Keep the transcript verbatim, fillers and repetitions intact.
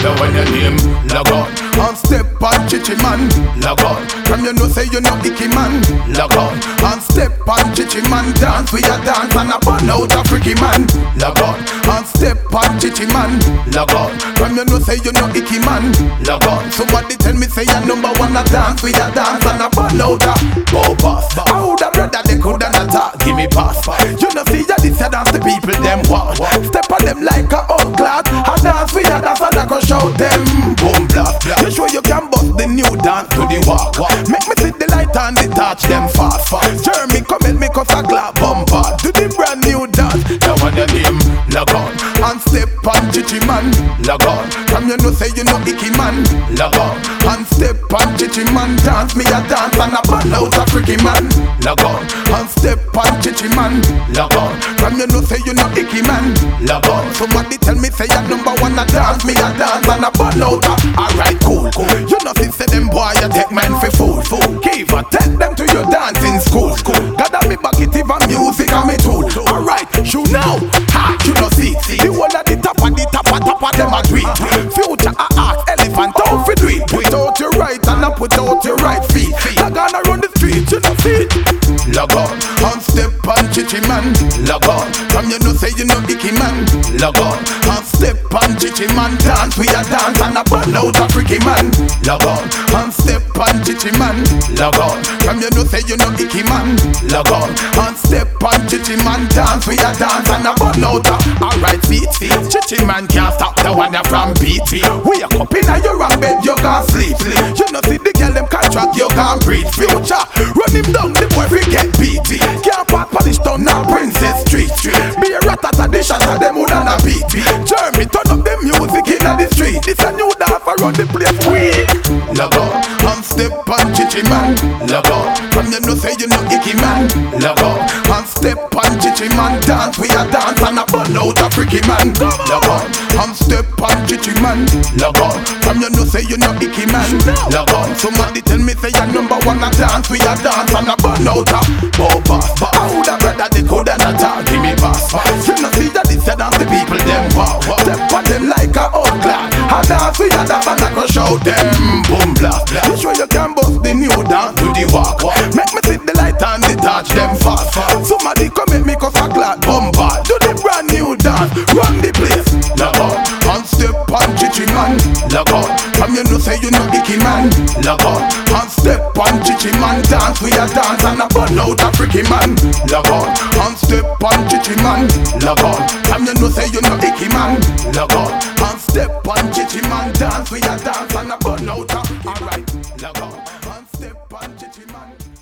So when your name log on, And step on chichi man, log on, from you know say you know icky man. log on, And step on chichi man, dance we a dance and a burn out a freaky man. log on, And step on chichi man, log on, from you know say you know icky man. log on. Somebody tell me say you number one a dance we a dance and a burn out a Oh boss, how the brother they coulda not talk. give me pass. You know see ya this a dance the people them want. Step on them like a old clock. A dance we a dance and I go show them boom blast. You sure you can bust the new dance to the walk. Make me see the light and the touch them fast fast. Jeremy come and make us a glad bumper to the brand new dance. So when your name log on, And step on chichi man, log on, from you know say you know icky man. log on, And step on chichi man, dance me a dance and a burn out a freaky man. log on, And step on chichi man, log on, from you know say you know icky man. log on. Somebody tell me say you number one a dance me a dance and a burn out a. Alright cool, cool. You know see say them boy you take man for fool, fool. Give or take them to your dancing school, school. Gather me bucket and music and me tool. Alright, you now, ha, you know see, see. The one at the top of the top of top of them a tweet. Future a art elephant don't fit do it. Put out your right and I put out your right feet. I gonna run the street, you know see it. Log on, And step on chichi man, log on, from you know say you know icky man. log on, And step on chichi man, dance we a dance and a burn out a freaky man. log on, And step on chichi man, log on, from you know say you know icky man. log on. And step on chichi man, dance we a dance and a burn out a. Alright feet feet, chichi man can't stop the one you from beat. We a cup in a your wrong bed, you can't sleep. You know see the girl them contract, you can't breathe. Future, run him down, the boy we get beat. Can't part polish down now Princess Street. Be a ratata, the shot of them would a beat. Jeremy turn up the music in the street. It's a new dance around the place. We Log on, and step on chichi man, log on, from you know say you know icky man. log on, And step on chichi man, dance we a dance and a burn out a freaky man. log on, And step on chichi man, log on, from you know say you know icky man. log on. Somebody tell me say you number one a dance we a dance and a burn out a boba. But how the brother they coulda not talk, give me pass. You know see that this a dance the people them wow. Step on them like a old clock. A dance we a dance and I go show them boom blast. You sure you can bust the new dance to the walk. Make me see the light and the touch them fast fast. Somebody come make me cause a glad bumper. Do the brand new dance, run the place. Log on, And step on chichi man, log on, from you know say you know icky man. log on, And step on chichi man, dance we a dance and a burn out a freaky man. log on, And step on chichi man, log on, from you know say you know icky man. log on, And step on chichi man, dance we a dance and a burn out a. Alright, log on. and step on chichi man.